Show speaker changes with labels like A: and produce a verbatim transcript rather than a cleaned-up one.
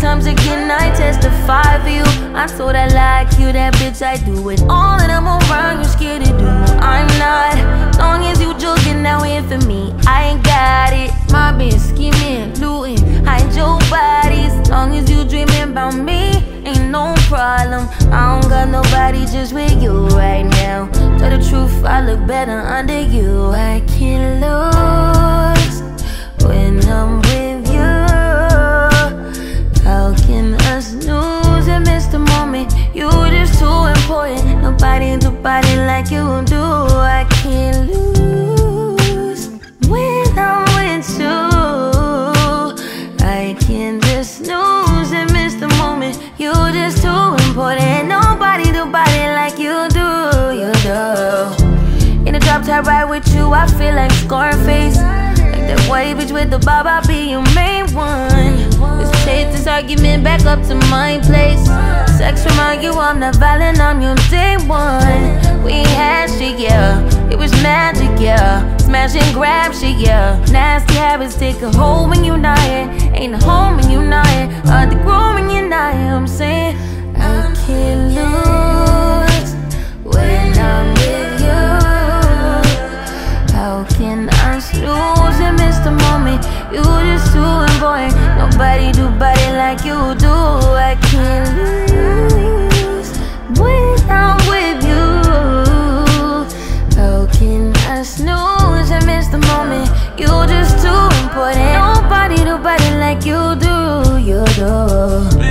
A: times again I testify for you. I told I like you, that bitch I do it all, and I'm around, you scared to do. I'm not, long as you joking now in for me, I ain't got it. My bitch scheming, looting, hide your bodies. Long as you dreaming about me, ain't no problem. I don't got nobody just with you right now. Tell the truth, I look better under you. I can't lose when I'm with you. How can us lose and miss the moment? You just too important. Nobody do body like you do. I can't lose when I'm with you. I can't just lose and miss the moment. You just too important. Nobody do body like you do. You do. In the drop top ride with you, I feel like Scarface. Like that white bitch with the bob, I'll be your main one. Let's take this argument back up to my place. Sex remind you I'm not violent, I'm your day one. We had shit, yeah, it was magic, yeah. Smash and grab shit, yeah. Nasty habits take a hold when you're not here. Ain't a home when you're not here. Hard to grow when you're not here. I'm saying I can't lose when I'm with you. How can I lose and miss the moment? You just too important. Nobody do body like you do. I can't lose when I'm with you. How can I snooze and miss the moment? You just too important. Nobody do body like you do. You do.